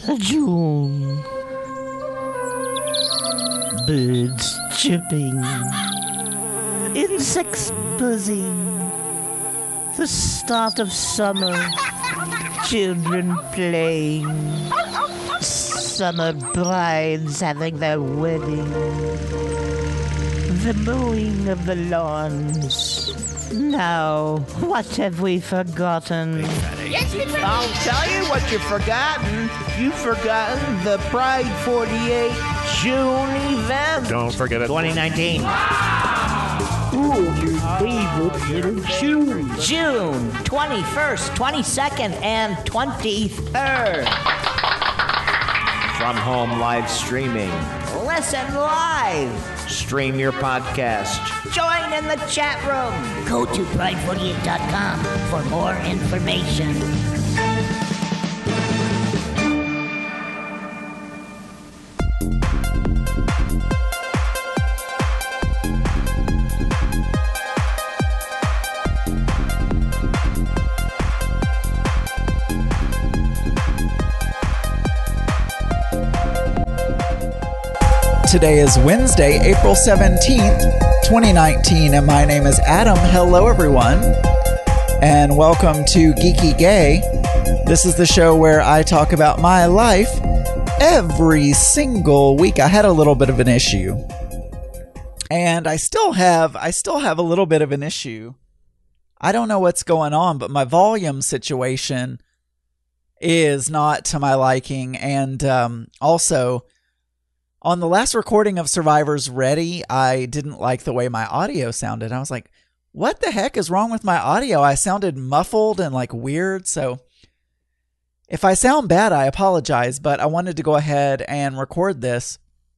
June. Birds chirping. Insects buzzing. The start of summer. Children playing. Summer brides having their wedding. The mowing of the lawns. Now, what have we forgotten? I'll tell you what you've forgotten. You've forgotten the Pride 48 June event. Don't forget it. 2019. Your favorite little June. June 21st, 22nd, and 23rd. From home live streaming. Listen live. Stream your podcast. Join in the chat room. Go to pride48.com for more information. Today is Wednesday, April 17th, 2019, and my name is Adam. Hello, everyone, and welcome to Geeky Gay. This is the show where I talk about my life every single week. I had a little bit of an issue, and I still have a little bit of an issue. I don't know what's going on, but my volume situation is not to my liking, and also, on the last recording of Survivor's Ready, I didn't like the way my audio sounded. I was like, what the heck is wrong with my audio? I sounded muffled and like weird. So if I sound bad, I apologize, but I wanted to go ahead and record this.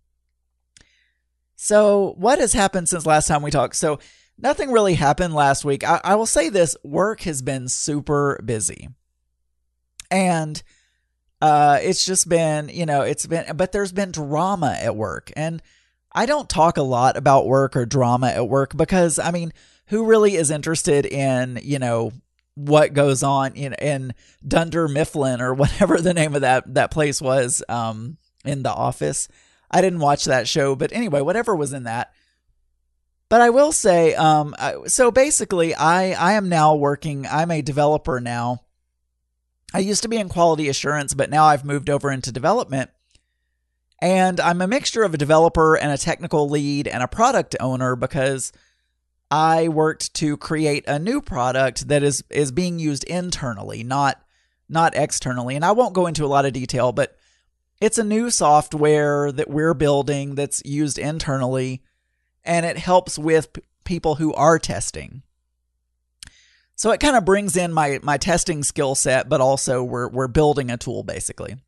So what has happened since last time we talked? So nothing really happened last week. I will say this, work has been super busy. And it's just been, but there's been drama at work, and I don't talk a lot about work or drama at work because, I mean, who really is interested in, what goes on in Dunder Mifflin or whatever the name of that place was, in The Office. I didn't watch that show, but anyway, whatever was in that. But I will say, so basically I am now working, I'm a developer now. I used to be in quality assurance, but now I've moved over into development. And I'm a mixture of a developer and a technical lead and a product owner because I worked to create a new product that is being used internally, not externally. And I won't go into a lot of detail, but it's a new software that we're building that's used internally, and it helps with people who are testing. So it kind of brings in my testing skill set, but also we're building a tool basically.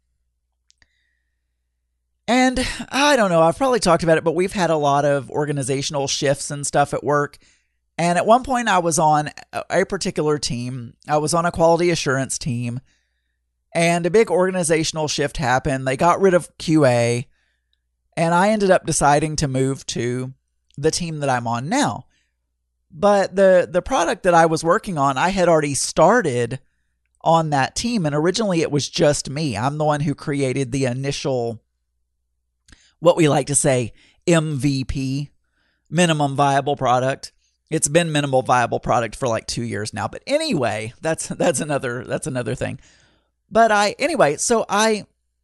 And I don't know, I've probably talked about it, but we've had a lot of organizational shifts and stuff at work. And at one point I was on a particular team. I was on a quality assurance team, and a big organizational shift happened. They got rid of QA, and I ended up deciding to move to the team that I'm on now. But the product that I was working on, I had already started on that team. And originally it was just me. I'm the one who created the initial, what we like to say, MVP, minimum viable product. It's been minimal viable product for like 2 years now. But anyway, that's another thing. But so I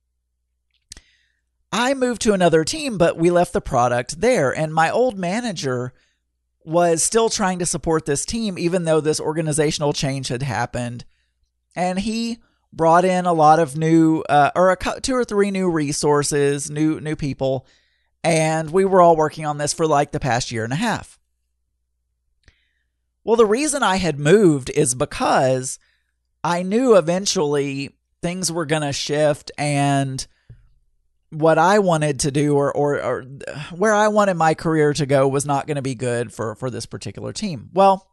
moved to another team, but we left the product there. And my old manager was still trying to support this team, even though this organizational change had happened. And he brought in a lot of new, 2 or 3 new resources, new people. And we were all working on this for like the past year and a half. Well, the reason I had moved is because I knew eventually things were going to shift, and what I wanted to do or where I wanted my career to go was not going to be good for this particular team. Well,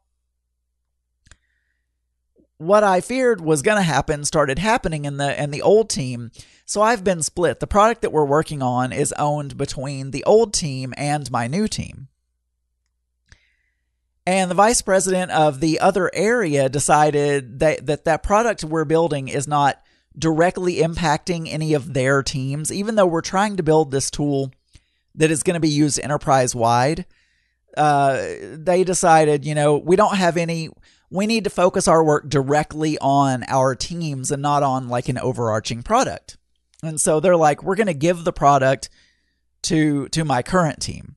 what I feared was going to happen started happening in the old team. So I've been split. The product that we're working on is owned between the old team and my new team. And the vice president of the other area decided that product we're building is not directly impacting any of their teams, even though we're trying to build this tool that is going to be used enterprise-wide. They decided, we don't have any, we need to focus our work directly on our teams and not on like an overarching product. And so they're like, we're going to give the product to my current team.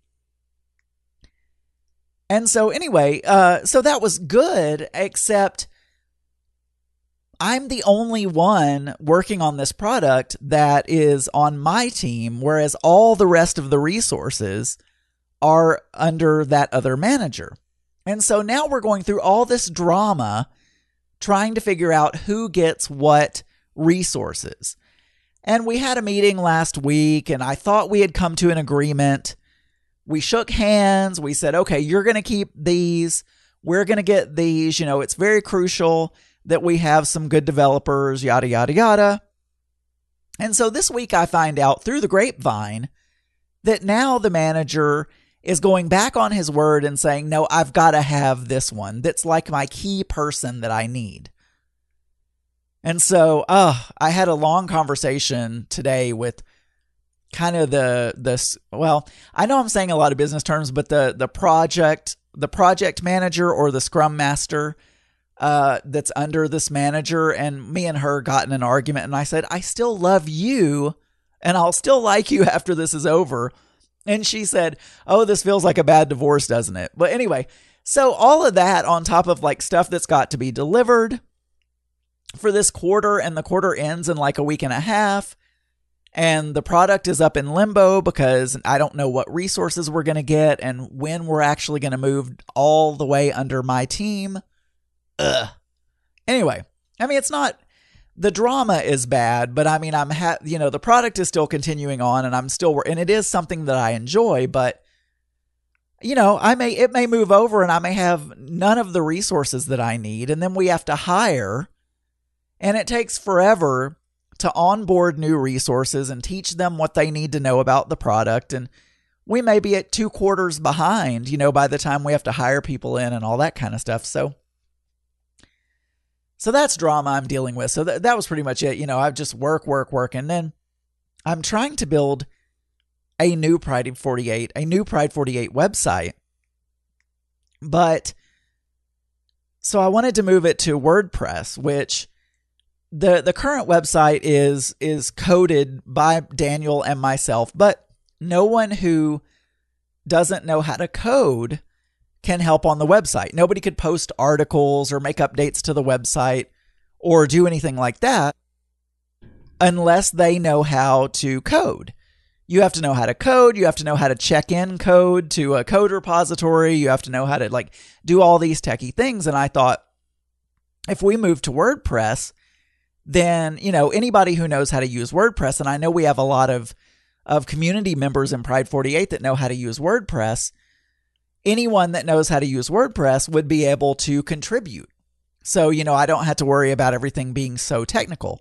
And so anyway, so that was good, except I'm the only one working on this product that is on my team, whereas all the rest of the resources are under that other manager. And so now we're going through all this drama trying to figure out who gets what resources. And we had a meeting last week, and I thought we had come to an agreement. We shook hands. We said, okay, you're going to keep these. We're going to get these. It's very crucial that we have some good developers, yada, yada, yada. And so this week I find out through the grapevine that now the manager is going back on his word and saying, no, I've got to have this one. That's like my key person that I need. And so I had a long conversation today with kind of well, I know I'm saying a lot of business terms, but the project manager or the scrum master that's under this manager, and me and her got in an argument, and I said, I still love you and I'll still like you after this is over. And she said, oh, this feels like a bad divorce, doesn't it? But anyway, so all of that on top of like stuff that's got to be delivered for this quarter, and the quarter ends in like a week and a half, and the product is up in limbo because I don't know what resources we're going to get and when we're actually going to move all the way under my team. Anyway, I mean, it's not, the drama is bad, but I mean, the product is still continuing on, and I'm still, and it is something that I enjoy, but it may move over and I may have none of the resources that I need. And then we have to hire, and it takes forever to onboard new resources and teach them what they need to know about the product. And we may be at 2 quarters behind, by the time we have to hire people in and all that kind of stuff. So that's drama I'm dealing with. So that was pretty much it. I've just work. And then I'm trying to build a new Pride 48 website. But so I wanted to move it to WordPress, which the current website is coded by Daniel and myself, but no one who doesn't know how to code can help on the website. Nobody could post articles or make updates to the website or do anything like that unless they know how to code. You have to know how to code. You have to know how to check in code to a code repository. You have to know how to do all these techie things. And I thought, if we move to WordPress, then, anybody who knows how to use WordPress, and I know we have a lot of community members in Pride 48 that know how to use WordPress, anyone that knows how to use WordPress would be able to contribute. So, I don't have to worry about everything being so technical.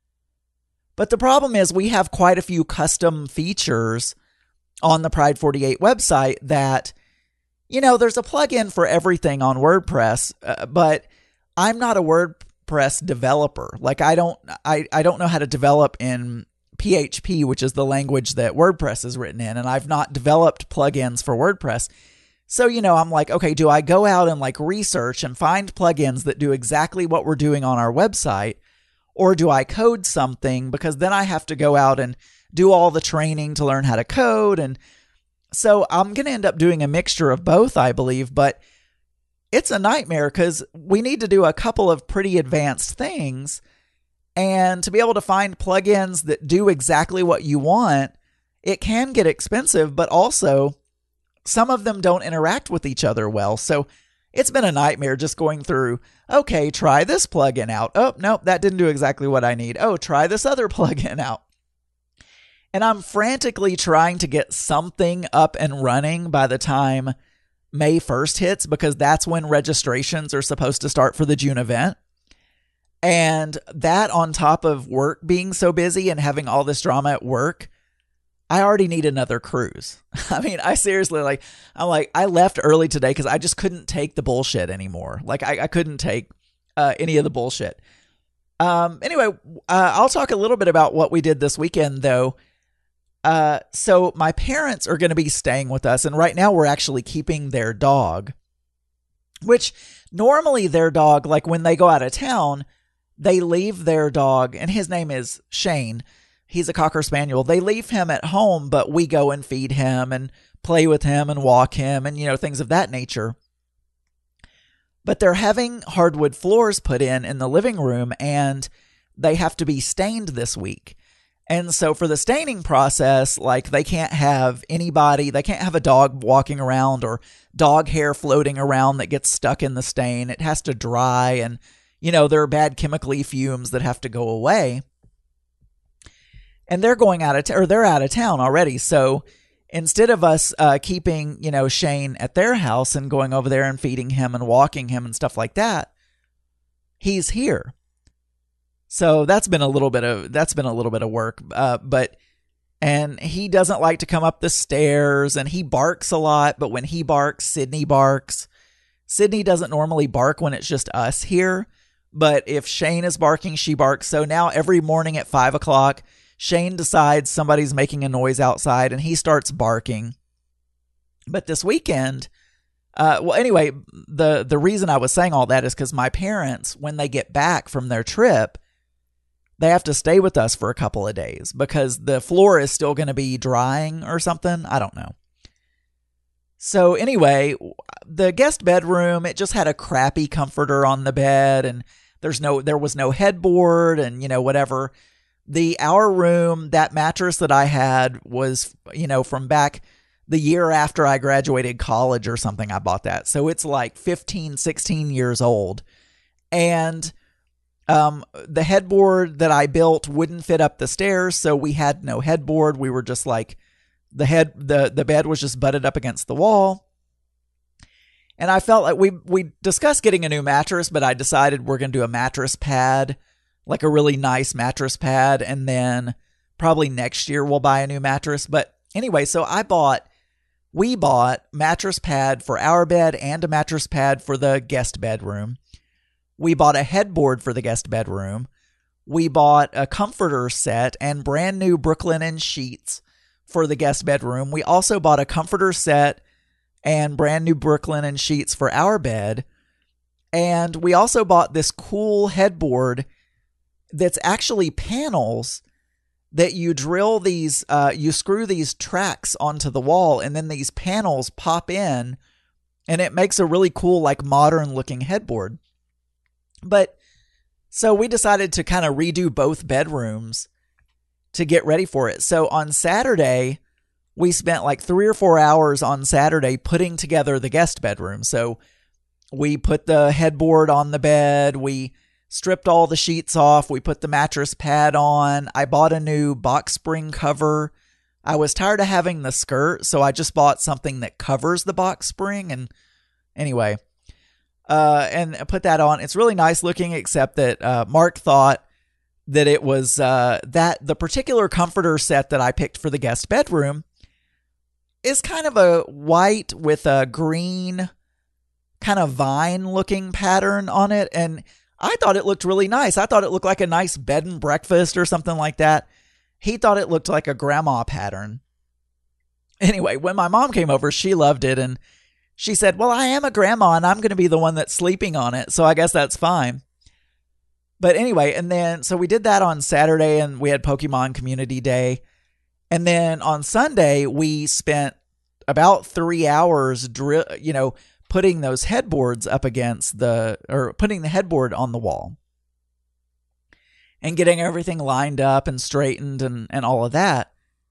But the problem is we have quite a few custom features on the Pride 48 website that, there's a plugin for everything on WordPress, but I'm not a WordPress developer. I don't know how to develop in PHP, which is the language that WordPress is written in, and I've not developed plugins for WordPress. So, I'm like, okay, do I go out and research and find plugins that do exactly what we're doing on our website? Or do I code something? Because then I have to go out and do all the training to learn how to code. And so I'm going to end up doing a mixture of both, I believe. But it's a nightmare because we need to do a couple of pretty advanced things. And to be able to find plugins that do exactly what you want, it can get expensive, but also some of them don't interact with each other well. So it's been a nightmare just going through, okay, try this plugin out. Oh, nope, that didn't do exactly what I need. Oh, try this other plugin out. And I'm frantically trying to get something up and running by the time May 1st hits, because that's when registrations are supposed to start for the June event. And that on top of work being so busy and having all this drama at work, I already need another cruise. I mean, I seriously, I left early today because I just couldn't take the bullshit anymore. I couldn't take any of the bullshit. Anyway, I'll talk a little bit about what we did this weekend, though. So my parents are going to be staying with us, and right now we're actually keeping their dog, which normally their dog, like when they go out of town, they leave their dog, and his name is Shane. He's a Cocker Spaniel. They leave him at home, but we go and feed him and play with him and walk him and, things of that nature. But they're having hardwood floors put in the living room, and they have to be stained this week. And so for the staining process, like they can't have a dog walking around or dog hair floating around that gets stuck in the stain. It has to dry, and, there are bad chemically fumes that have to go away. And they're they're out of town already. So instead of us keeping, Shane at their house and going over there and feeding him and walking him and stuff like that, he's here. So that's been a little bit of work. And he doesn't like to come up the stairs, and he barks a lot. But when he barks, Sydney barks. Sydney doesn't normally bark when it's just us here. But if Shane is barking, she barks. So now every morning at 5 o'clock, Shane decides somebody's making a noise outside, and he starts barking. But this weekend, anyway, the reason I was saying all that is because my parents, when they get back from their trip, they have to stay with us for a couple of days because the floor is still going to be drying or something. I don't know. So anyway, the guest bedroom, it just had a crappy comforter on the bed, and there was no headboard, and whatever. Our room, that mattress that I had was, from back the year after I graduated college or something, I bought that. So it's like 15, 16 years old. And the headboard that I built wouldn't fit up the stairs, so we had no headboard. We were just like, the bed was just butted up against the wall. And I felt like we discussed getting a new mattress, but I decided we're going to do a mattress pad, like a really nice mattress pad, and then probably next year we'll buy a new mattress. But anyway, so we bought mattress pad for our bed and a mattress pad for the guest bedroom. We bought a headboard for the guest bedroom. We bought a comforter set and brand new Brooklinen sheets for the guest bedroom. We also bought a comforter set and brand new Brooklinen sheets for our bed. And we also bought this cool headboard that's actually panels that you drill these, you screw these tracks onto the wall, and then these panels pop in, and it makes a really cool, like, modern looking headboard. But so we decided to kind of redo both bedrooms to get ready for it. So on Saturday, we spent like 3 or 4 hours on Saturday putting together the guest bedroom. So we put the headboard on the bed, we stripped all the sheets off. We put the mattress pad on. I bought a new box spring cover. I was tired of having the skirt, so I just bought something that covers the box spring. And anyway, and I put that on. It's really nice looking, except that Mark thought that it was that the particular comforter set that I picked for the guest bedroom is kind of a white with a green kind of vine looking pattern on it. And I thought it looked really nice. I thought it looked like a nice bed and breakfast or something like that. He thought it looked like a grandma pattern. Anyway, when my mom came over, she loved it. And she said, well, I am a grandma and I'm going to be the one that's sleeping on it. So I guess that's fine. But anyway, and then, so we did that on Saturday, and we had Pokemon Community Day. And then on Sunday, we spent about 3 hours, putting those headboards up against putting the headboard on the wall and getting everything lined up and straightened and all of that.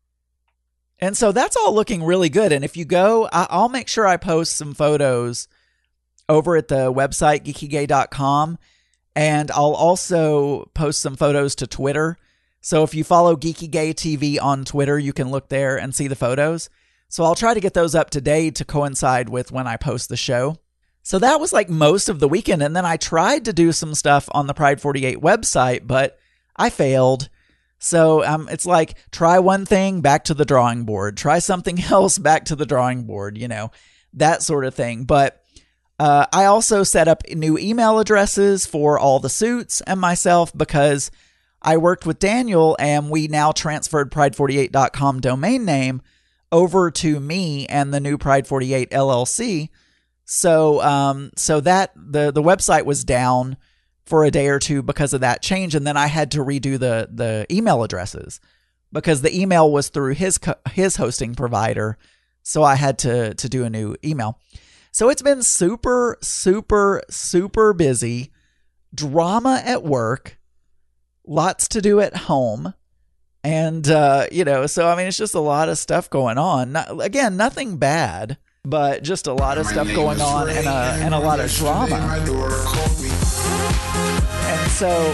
And so that's all looking really good. And if you go, I'll make sure I post some photos over at the website, geekygay.com. And I'll also post some photos to Twitter. So if you follow Geeky Gay TV on Twitter, you can look there and see the photos. So I'll try to get those up today to coincide with when I post the show. So that was like most of the weekend. And then I tried to do some stuff on the Pride 48 website, but I failed. So it's like, try one thing, back to the drawing board. Try something else, back to the drawing board, that sort of thing. But I also set up new email addresses for all the suits and myself because I worked with Daniel and we now transferred pride48.com domain name over to me and the new Pride 48 LLC. So that the website was down for a day or two because of that change, and then I had to redo the email addresses because the email was through his hosting provider. So I had to do a new email. So it's been super, super, super busy. Drama at work, lots to do at home. And, so, I mean, it's just a lot of stuff going on. Again, nothing bad, but just a lot of stuff going on and a lot of drama. And so,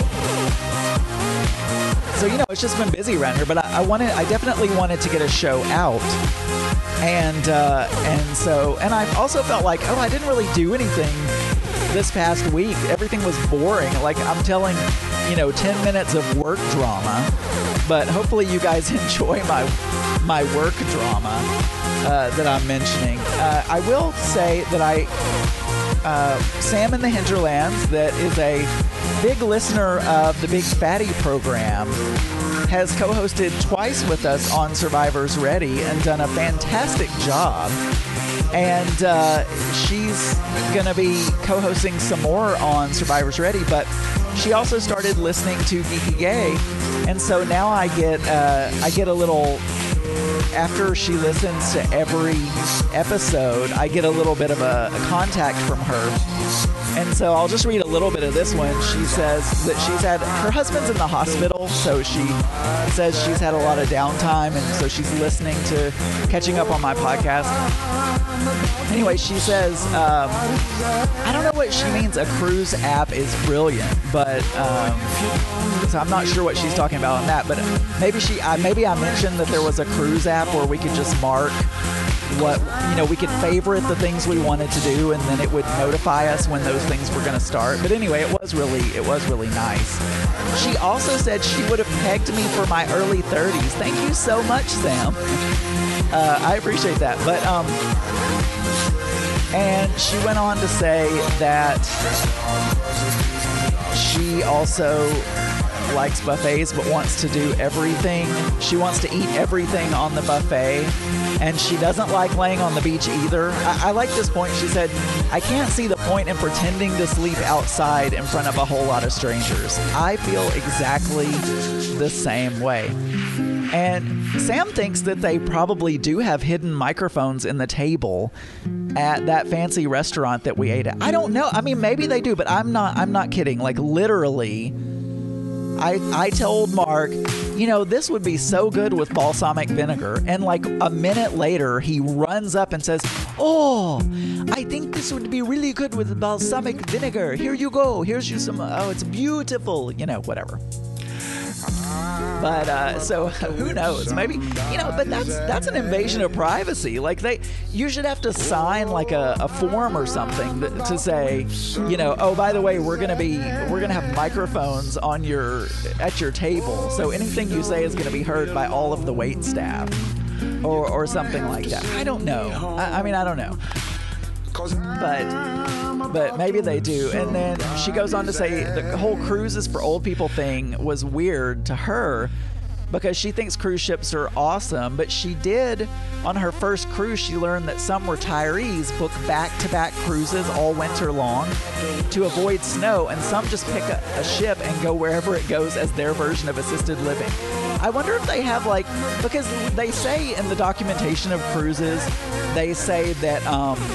it's just been busy around here, but I definitely wanted to get a show out. And I also felt like, I didn't really do anything this past week. Everything was boring. Like I'm telling, 10 minutes of work drama, but hopefully you guys enjoy my work drama that I'm mentioning. I will say that Sam in the Hinterlands, that is a big listener of the Big Fatty program, has co-hosted twice with us on Survivors Ready and done a fantastic job. And she's going to be co-hosting some more on Survivors Ready, but she also started listening to Geeky Gay. And so now I get a little, after she listens to every episode, I get a little bit of a contact from her. And so I'll just read a little bit of this one. She says that her husband's in the hospital, so she says she's had a lot of downtime, and so she's catching up on my podcast. Anyway, she says, I don't know what she means. A cruise app is brilliant, but so I'm not sure what she's talking about on that. But maybe I mentioned that there was a cruise app where we could just mark what we could favorite the things we wanted to do, and then it would notify us when those things were going to start. But anyway, it was really nice. She also said she would have pegged me for my early 30s. Thank you so much, Sam. I appreciate that. But and she went on to say that she also likes buffets but wants to do everything. She wants to eat everything on the buffet, and she doesn't like laying on the beach either. I like this point. She said, I can't see the point in pretending to sleep outside in front of a whole lot of strangers. I feel exactly the same way. And Sam thinks that they probably do have hidden microphones in the table at that fancy restaurant that we ate at. I don't know. I mean, maybe they do, but I'm not kidding. Like literally, I told Mark, this would be so good with balsamic vinegar. And like a minute later, he runs up and says, oh, I think this would be really good with balsamic vinegar. Here you go. Here's you some. Oh, it's beautiful. Whatever. But so who knows? Maybe but that's an invasion of privacy. Like you should have to sign like a form or something to say, oh, by the way, we're gonna have microphones at your table, so anything you say is gonna be heard by all of the wait staff, or something like that. I don't know. I mean, I don't know. But maybe they do. And then she goes on to say the whole cruises for old people thing was weird to her because she thinks cruise ships are awesome. But she did, on her first cruise, she learned that some retirees book back-to-back cruises all winter long to avoid snow, and some just pick a ship and go wherever it goes as their version of assisted living. I wonder if they have because they say in the documentation of cruises, they say that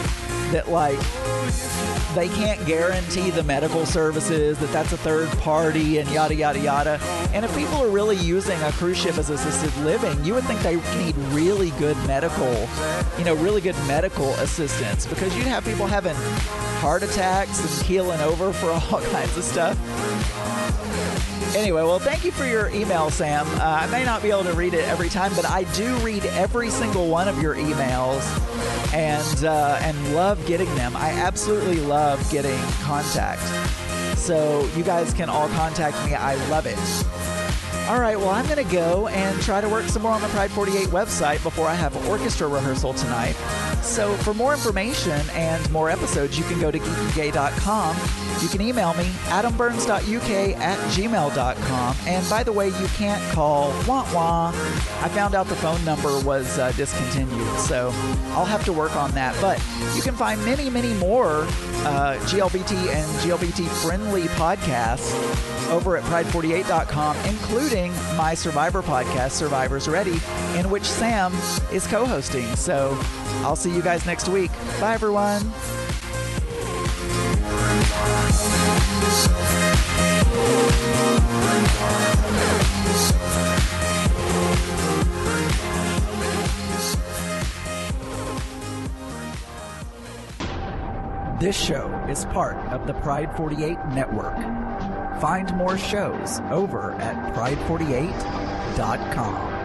they can't guarantee the medical services, that's a third party, and yada yada yada. And if people are really using a cruise ship as assisted living, you would think they need really good medical assistance, because you'd have people having heart attacks and keeling over for all kinds of stuff. Anyway, well, thank you for your email, Sam. I may not be able to read it every time, but I do read every single one of your emails and love getting them. I absolutely love getting contact. So you guys can all contact me. I love it. All right, well, I'm going to go and try to work some more on the Pride 48 website before I have orchestra rehearsal tonight. So for more information and more episodes, you can go to geekygay.com. You can email me, adamburns.uk@gmail.com. And by the way, you can't call wah-wah. I found out the phone number was discontinued, so I'll have to work on that. But you can find many, many more GLBT and GLBT-friendly podcasts over at pride48.com, including my Survivor podcast, Survivor's Ready, in which Sam is co-hosting. So I'll see you guys next week. Bye, everyone. This show is part of the Pride 48 network. Find more shows over at pride48.com.